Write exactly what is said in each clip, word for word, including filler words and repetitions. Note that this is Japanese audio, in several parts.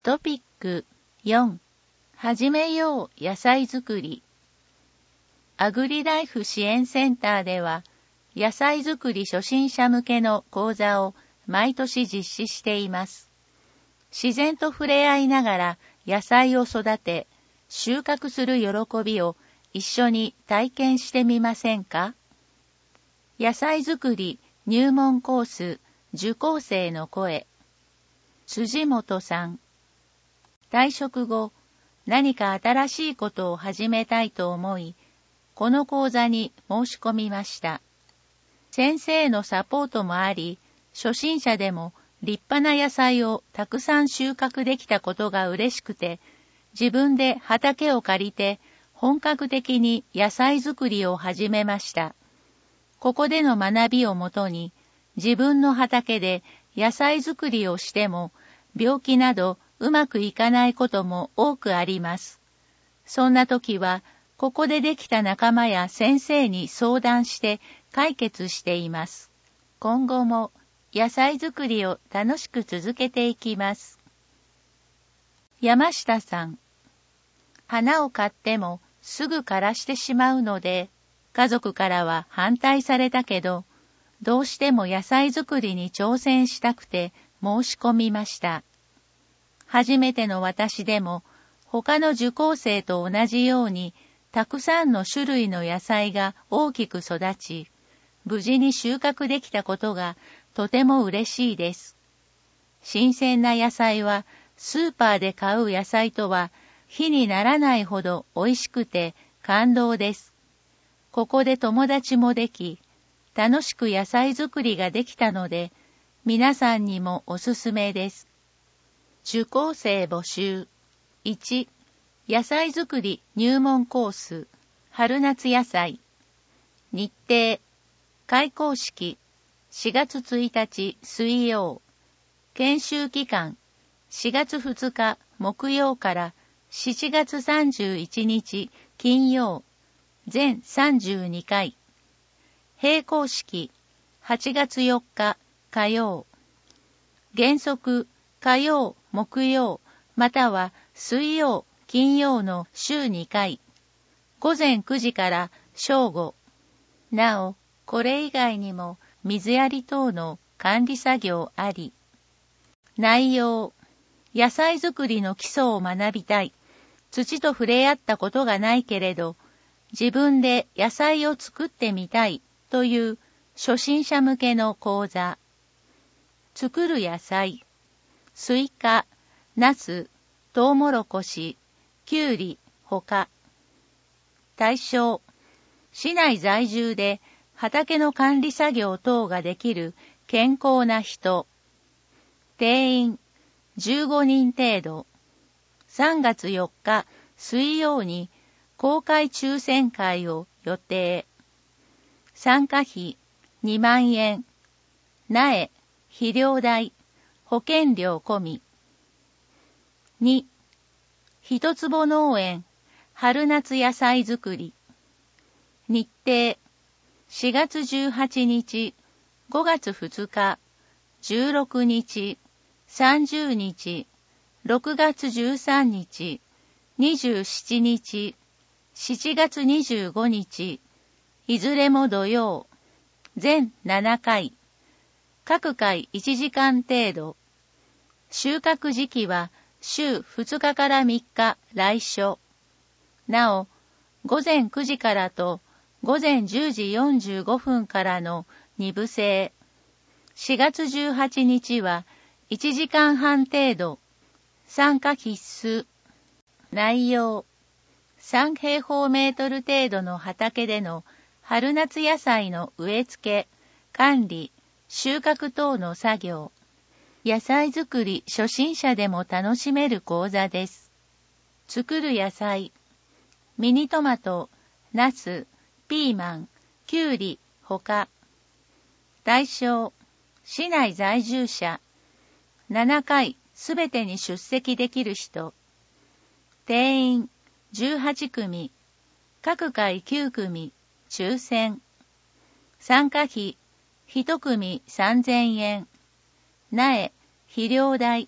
トピックよん、始めよう野菜作り。アグリライフ支援センターでは、野菜作り初心者向けの講座を毎年実施しています。自然と触れ合いながら野菜を育て、収穫する喜びを一緒に体験してみませんか？野菜作り入門コース受講生の声。辻本さん。退職後、何か新しいことを始めたいと思い、この講座に申し込みました。先生のサポートもあり、初心者でも立派な野菜をたくさん収穫できたことが嬉しくて、自分で畑を借りて本格的に野菜作りを始めました。ここでの学びをもとに、自分の畑で野菜作りをしても、病気などうまくいかないことも多くあります。そんな時は、ここでできた仲間や先生に相談して解決しています。今後も野菜作りを楽しく続けていきます。山下さん。花を買ってもすぐ枯らしてしまうので、家族からは反対されたけど、どうしても野菜作りに挑戦したくて申し込みました。初めての私でも、他の受講生と同じように、たくさんの種類の野菜が大きく育ち、無事に収穫できたことがとても嬉しいです。新鮮な野菜は、スーパーで買う野菜とは、比にならないほど美味しくて感動です。ここで友達もでき、楽しく野菜作りができたので、皆さんにもおすすめです。受講生募集。いち、野菜作り入門コース、春夏野菜。日程、開講式、しがつついたち水曜。研修期間、しがつふつか木曜からしちがつさんじゅういちにち金曜。全さんじゅうにかい。閉講式、はちがつよっか火曜。原則、火曜、木曜、または水曜、金曜の週にかい。午前くじから正午。なお、これ以外にも水やり等の管理作業あり。内容、野菜作りの基礎を学びたい。土と触れ合ったことがないけれど、自分で野菜を作ってみたいという初心者向けの講座。作る野菜、スイカ、ナス、トウモロコシ、キュウリ、ほか。対象、市内在住で畑の管理作業等ができる健康な人。定員、じゅうごにん程度。さんがつよっか水曜に公開抽選会を予定。参加費にまんえん。苗、肥料代、保険料込み。に、一坪農園、春夏野菜作り。日程、しがつじゅうはちにち、ごがつふつか、じゅうろくにち、さんじゅうにち、ろくがつじゅうさんにち、にじゅうしちにち、しちがつにじゅうごにち、いずれも土曜、全ななかい、各回いちじかん程度。収穫時期は週ふつかからみっか来初。なお、午前くじからと午前じゅうじよんじゅうごふんからのにぶ制。しがつじゅうはちにちはいちじかんはん程度。参加必須。内容。さんへいほうメートル程度の畑での春夏野菜の植え付け、管理、収穫等の作業。野菜作り初心者でも楽しめる講座です。作る野菜。ミニトマト、ナス、ピーマン、キュウリ、ほか。対象。市内在住者。ななかいすべてに出席できる人。定員じゅうはちくみ。各回きゅうくみ。抽選。参加費いちくみさんぜんえん。苗、肥料代、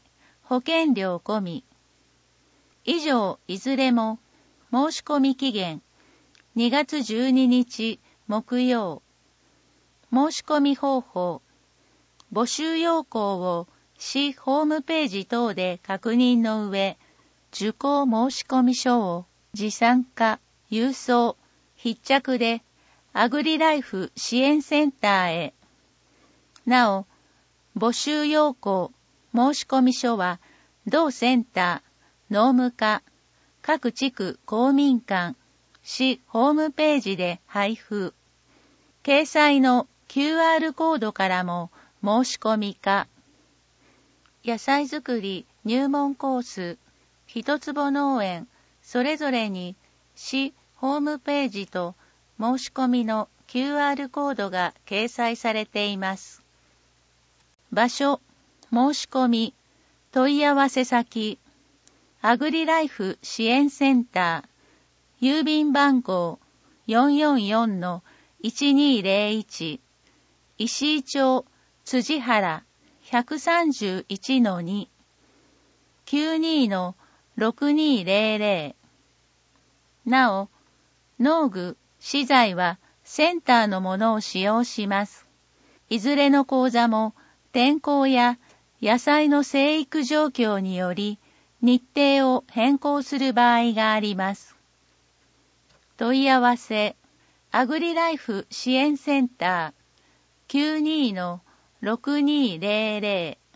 保険料込み。以上いずれも申し込み期限にがつじゅうににち木曜。申し込み方法。募集要項を市ホームページ等で確認の上、受講申込書を持参か郵送、必着でアグリライフ支援センターへ。なお、募集要項申込書は同センター、農務課、各地区公民館、市ホームページで配布。掲載の キューアール コードからも申し込みか。野菜作り入門コース、一坪農園、それぞれに市ホームページと申し込みの キューアール コードが掲載されています。場所、申し込み、問い合わせ先、アグリライフ支援センター、郵便番号 よんよんよんのいちにーぜろいち、石井町辻原 ひゃくさんじゅういちのに、きゅうにーのろくにーぜろぜろ。なお、農具、資材はセンターのものを使用します。いずれの講座も天候や野菜の生育状況により日程を変更する場合があります。問い合わせ、アグリライフ支援センター きゅうにーのろくにーぜろぜろ